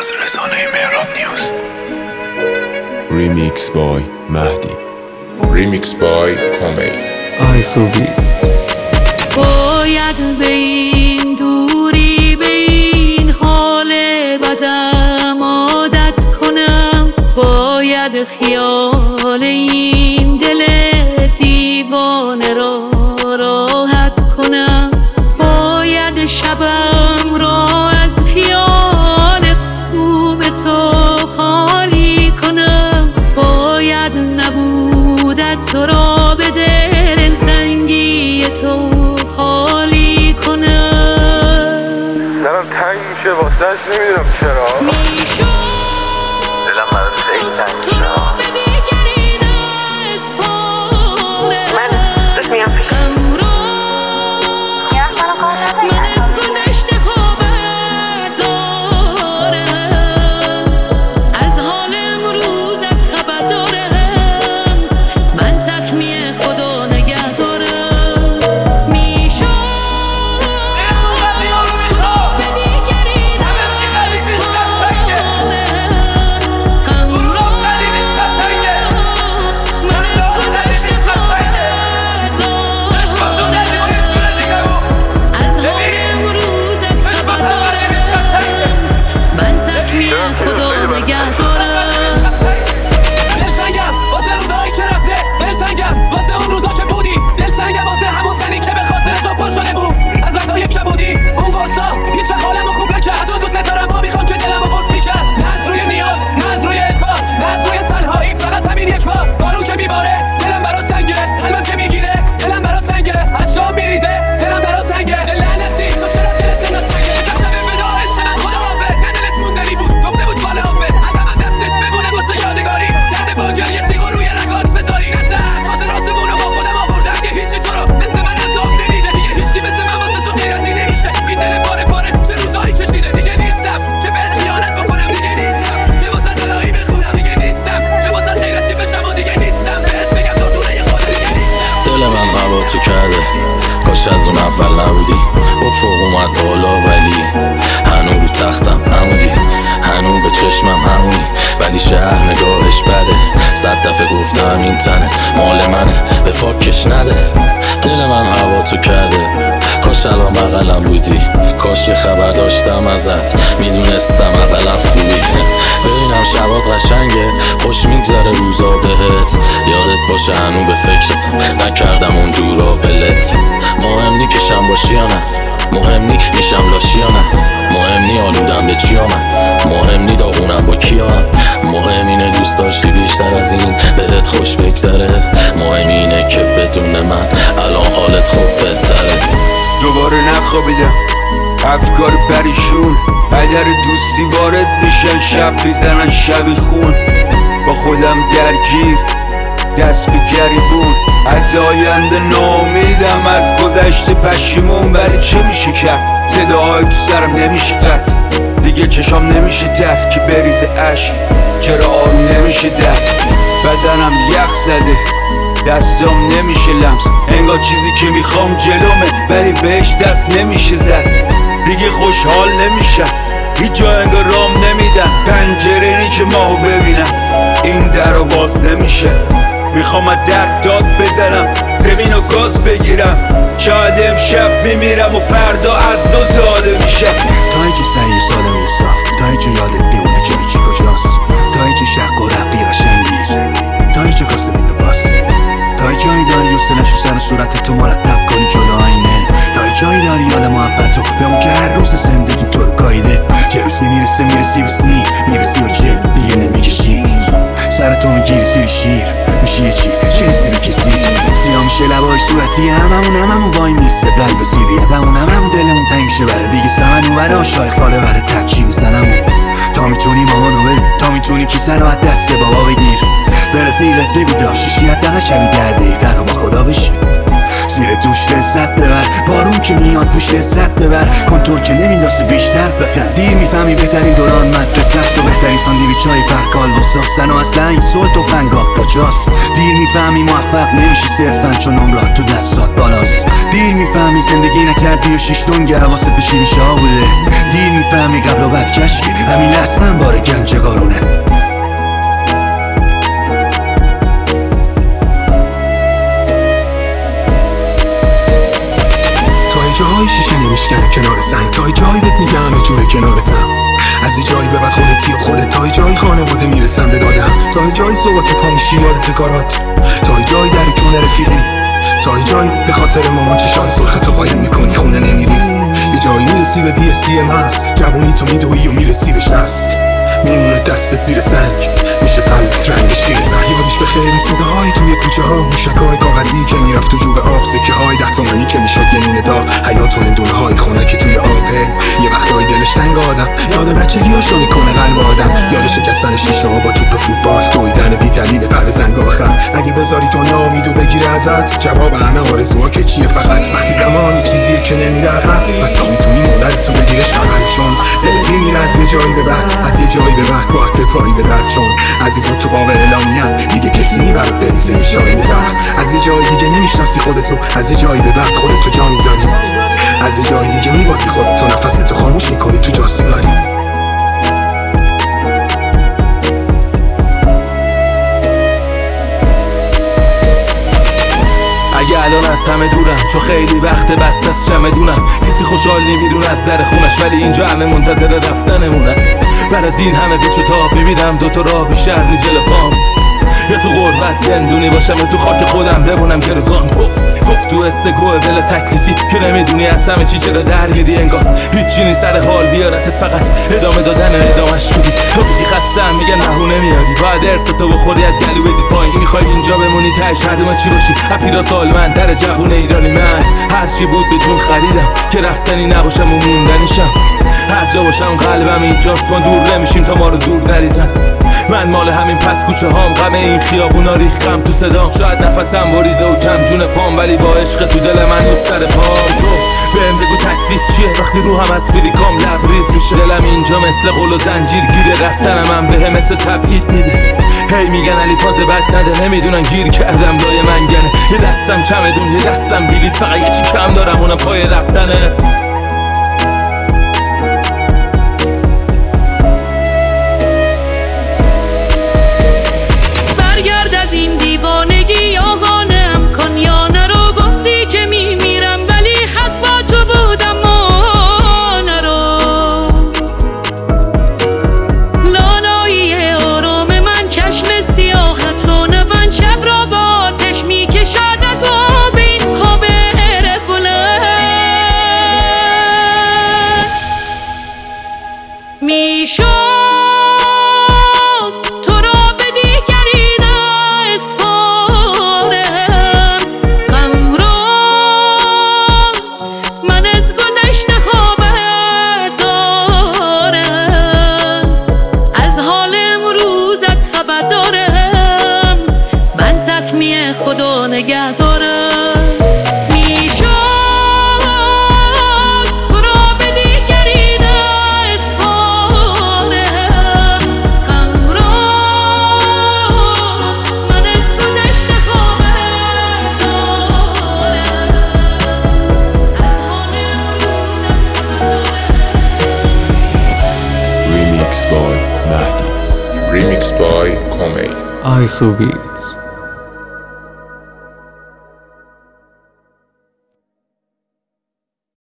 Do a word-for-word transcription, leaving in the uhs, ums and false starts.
از رسانه مهراب نیوز. ریمیکس بای مهدی. ریمیکس بای کامی. آیسو بیتز. باید به این دوری به این حال بدم عادت کنم، باید خیال این دل دیوانه را راحت کنم، باید شبم را از خیال خوب تو خالی کنم، باید نبودت را به دلتنگی تو خالی کنم. دلم تنگ میشه واسهش، نمیدونم چرا میشد دلم برات خیلی تنگ میشه. من زود میام پیش. تو کرده کاش از اون اول نبودی، افق اومد بالا ولی هنو رو تختم همونی، هنو به چشمم همونی، ولی شهر نگاهش بده، صد دفعه گفتم این تنه مال منه به فاکش نده. دل من هوا تو کرده کاش الان بغلم بودی، کاش که خبر داشتم ازت میدونستم اقلم خوبی، ببینم شبات قشنگه خوش میگذره روزا بهت، یادت باشه هنو به فکرتم نکردم اون دورا ولت، مهم نی کشم باشی یا نه، مهم نی میشم لاشی یا نه، مهم نی آلودم به چی آمد، مهم نی داغونم با کیام، مهم اینه دوست داشتی بیشتر از این بهت خوش بگذره، مهم اینه که بدون من الان حالت خوب بهتره. دوباره نخوابیدم افکار پریشون، اگر دوستی وارد میشن شب میزنن شبی خون، با خودم درگیر دست به گریبون، از آینده ناامیدم از گذشته پشیمون، ولی چه میشه کرد صداهای تو سرم نمیشه قطع، دیگه چشام نمیشه در که بریز عشق، چرا آروم نمیشه در بدنم یخ زده دستام نمیشه لمس، انگار چیزی که میخوام جلومه ولی بهش دست نمیشه زد، دیگه خوشحال نمیشم هیچ جا انگار رام نمیدن، پنجره نی که ماهو ببینم این در رو باز نمیشه، میخوام از درد داد بزنم زمین و گاز بگیرم، شاید امشب میمیرم و فردا از دو زاده میشم. تا اینکه سعی سالم و صاف، تا اینکه یادت بیمونه جایی چی کجاست، تا اینکه شق و رقی قشنگیر، تا اینکه کاسه تو باسی، تا جایی داری و سلش و سر و صورت تو مرتب کنی جلو آینه، تا جایی داری یاد محبت تو به اون که هر روز زندگی تو رو گاییده، یه روزی میرسه میرسی و سی میرسی و چه دیگه نمیکشی، سر تو میگیری سیر شیر میشی یه چی چیزی بکسی، سیاه میشه لبای صورتی هممون هممون وای میسته قلب بسیدی هممون هممون دلمون تنگ میشه بره دیگه سمن اون وره شایخ خاله بره تکشید زنمون، تا میتونی مامانو ببین، تا میتونی کیسه رو از دست بابا بگیر، به رفیقت بگو داشتشی حداقل شبی در دقیقه رو با خدا بشی، زیر دوش لذت ببر، بارون که میاد پوش لذت ببر، کنتور که نمیندازه بیشتر بخند، دیر میفهمی بهترین دوران من مدرسه است و بهترین ساندویچ های پرکال واساستن و اصلا این سول تفنگا کجاست. دیر میفهمی موفق نمیشی صرفا چون نمرات تو دستات بالاست. دیر میفهمی زندگی نکردی و شیش دنگ حواست به چی میشه ها بوده. دیر میفهمی قبل و بعد کشکی همین لحظه باره گنج قارونه. جای شیشه نمیشکنه کنار سنگ، تا جایی بهت میگم همه جوره کنارتم. از یه جایی به بعد خودتی و خودت، تا جایی خانواده میرسم به دادم، تا جایی صبح که پا میشی یادت کارات، تا جایی در کونه رفیقی، تا جایی به خاطر مامان چشای سرختو قایم میکنی خونه نمیری. یه جایی میرسی به بی سی ماست، جوونی تو میدوی و میرسی به شست، میمونه دستت زیر سنگ، میشه قلبت رنگش زیر ته. یادش بخیر صداهای توی کوچه ها، موشکای کاغذی که میرفت تو جوب آب، سکه های ده تومنی که میشد یه نونه داغ، حیات و هندونه های خونه که توی آبه. یه وقتای دلش تنگ آدم، یاد بچگیاشو میکنه قلب آدم، یاد شکستن شیشه ها با توپ فوتبال، دویدن بی دلیل قلب زنگ آخر. اگه بذاری دنیا امیدو بگیره ازت، جواب همه آرزوها که چیه فقط وقتی زمانی چیزیه که نمیره عقب، پس تا میتونی مولدتو بگیرش عقل، چون دلت میمیره از یه جایی به بعد، از یه جایی به بعد باید به پایی به بعد، چون عزیزا تو قابل اعلامیم دیگه کسی میبرد بریزه یه شایی زخم. از یه جایی دیگه نمیشناسی خودتو، از یه جایی به بعد خودتو جا میذاری، از یه جایی دیگه میبازی خودتو، نفستو خاموش میکنی تو جا سیگاری. اگه الان از همه دورم چون خیلی وقت بست از چمدونم، کسی خوشحال نمیدونه از در خونش، ولی اینجا همه منتظر رفتنمونن. بعد از این همه پیچ و تاب ببینم دوتا راه بیشتر نی جلو پام، یا تو غربت زندونی باشم یا تو خاک خودم بمونم گروگان. گفت گفت تو استگوه دل تکلیفی که نمیدونی از همه چی چرا درگیری، انگار هیچی نیست سر حال بیارتت، فقط ادامه دادن ادامهش میدی. تو بگی خستم میگن نهونه میاری، باید ارستو بخوری از گلو بدی پایین. میخوای اینجا بمونی تهش هردومه چی باشی، اپیرا سالمند در جوون ایرانی. من هرچی بود به جون خریدم که رفتنی نباشم و موندنیشم، هر جا باشم قلبم اینجاست، ما دور نمیشیم تا ما رو دور نریزن. من مال همین پس کوچه هام، غم این خیابونا ریختم تو صدام، شاید نفسم بریده و کم جون پام، ولی با عشق تو دل من و سر پام. تو بهم بگو تکلیف چیه وقتی روحم از فریکام لبریز میشه، دلم اینجا مثل قل و زنجیر گیره، رفتنم هم بهم مثل تبعید میده. هی میگن علی فاز بد نده، نمیدونن گیر کردم لای منگنه، یه دستم چمدون یه دستم بلیط، فقط یه چی کم دارم اونم پای رفتنه. میشد تو را به دیگری نسپارم، غم را من از گذشته خبر دارم، از حال امروزت خبر دارم، من زخمی خدا نگه دارم. Remix by Mahdi. Remix by Komei. I S O Beats.